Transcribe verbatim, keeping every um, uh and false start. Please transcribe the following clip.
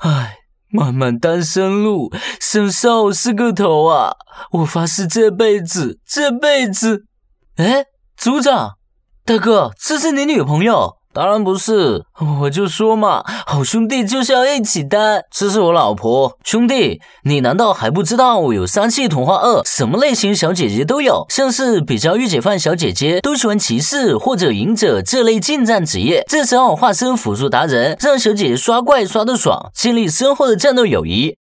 唉，漫漫单身路，生少是个头啊！我发誓这辈子，这辈子……哎，组长，大哥，这是你女朋友？当然不是，我就说嘛，好兄弟就是要一起担。这是我老婆。兄弟，你难道还不知道我有三系童话二，什么类型小姐姐都有，像是比较御姐范小姐姐都喜欢骑士或者隐者这类近战职业，这时候化身辅助达人，让小姐姐刷怪刷得爽，建立深厚的战斗友谊。